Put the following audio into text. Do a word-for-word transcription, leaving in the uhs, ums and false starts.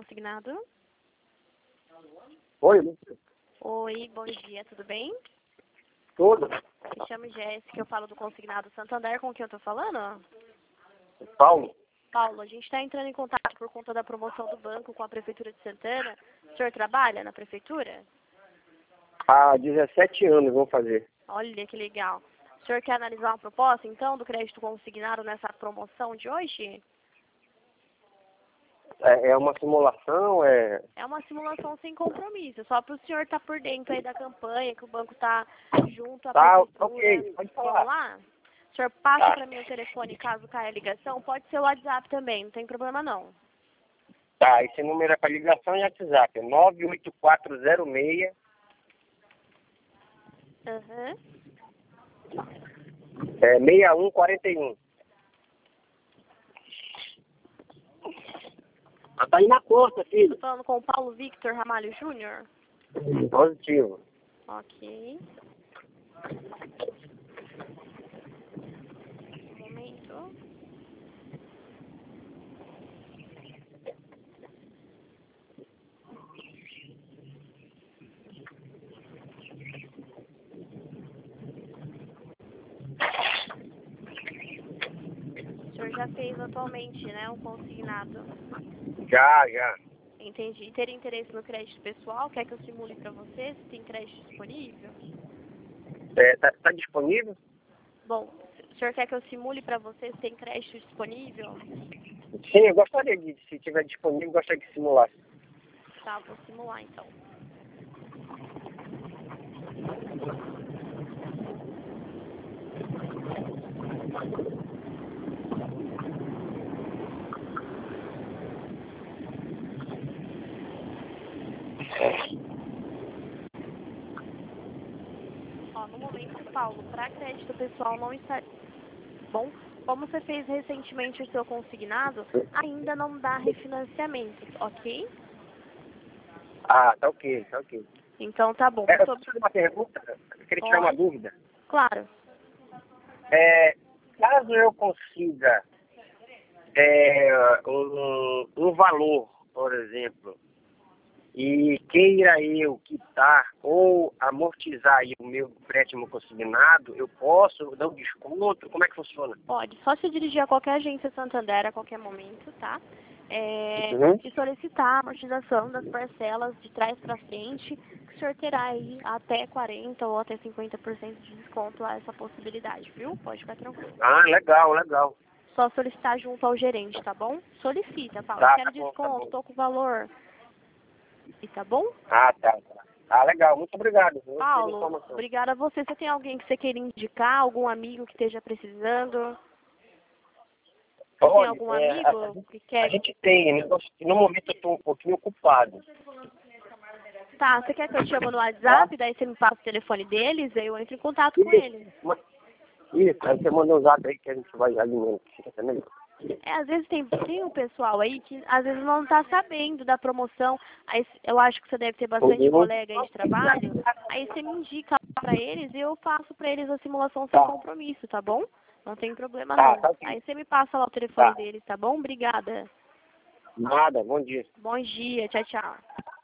consignado. Oi, Oi, bom dia, tudo bem? tudo. Me chamo Jéssica, eu falo do Consignado Santander, com quem eu tô falando? Paulo, Paulo, a gente está entrando em contato por conta da promoção do banco com a Prefeitura de Santana. O senhor trabalha na Prefeitura? há dezessete anos vou fazer. Olha que legal. O senhor quer analisar uma proposta, então, do crédito consignado nessa promoção de hoje? É, é uma simulação, é... É uma simulação sem compromisso, só para o senhor estar por dentro aí da campanha, que o banco está junto à Tá, Prefeitura. ok, pode falar. Vamos lá? O senhor passa Tá. para mim o telefone caso caia a ligação, pode ser o WhatsApp também, não tem problema não. Tá, esse número é para ligação e WhatsApp, é nove oito quatro zero seis Aham. é, seis um quatro um. Ah, tá aí na conta, filho. Estou falando com o Paulo Victor Ramalho Júnior. Positivo. Ok. Um momento. O senhor já fez atualmente, né, um consignado. Já, já. Entendi. Ter interesse no crédito pessoal? Quer que eu simule para você se tem crédito disponível? É, tá, tá disponível? Bom, o senhor quer que eu simule para você se tem crédito disponível? Sim, eu gostaria de, se tiver disponível, gostaria que simulasse. Tá, vou simular então. Ó, no momento, Paulo, para crédito pessoal não está bom. Como você fez recentemente o seu consignado, ainda não dá refinanciamento, ok? Ah, tá ok, tá ok. Então tá bom. É, eu Sobre... preciso de uma pergunta, eu queria tirar uma Pode? dúvida. Claro. É, caso eu consiga é, um, um valor, por exemplo, e queira eu quitar ou amortizar aí o meu empréstimo consignado, eu posso dar um desconto? Como é que funciona? Pode. Só se dirigir a qualquer agência Santander a qualquer momento, tá? É, Uhum. e solicitar a amortização das parcelas de trás para frente, que o senhor terá aí até quarenta por cento ou até cinquenta por cento de desconto a essa possibilidade, viu? Pode ficar tranquilo. Ah, legal, legal. Só solicitar junto ao gerente, tá bom? Solicita, Paulo. Tá, Quero tá bom, tá desconto, bom. tô com o valor. E tá bom? Ah, tá, tá. Ah, legal, muito obrigado. Eu tive Paulo, informação. obrigada a você. Você tem alguém que você queira indicar? Algum amigo que esteja precisando? Você tem Olha, algum é, a, a amigo gente, que a quer... gente tem, né? No momento eu estou um pouquinho ocupado. Tá, você quer que eu te chame no Tá? WhatsApp? Daí você me passa o telefone deles, aí eu entro em contato com eles. Isso, ma- isso, aí você manda um zap aí que a gente vai alinhando. Fica melhor. É, às vezes tem, tem um pessoal aí que às vezes não tá sabendo da promoção. Aí eu acho que você deve ter bastante Uhum. colega aí de trabalho. Aí você me indica pra eles e eu faço pra eles a simulação sem Tá, compromisso, tá bom? Não tem problema tá, não. tá ok. Aí você me passa lá o telefone Tá. deles, tá bom? Obrigada. Nada, bom dia. Bom dia, tchau, tchau.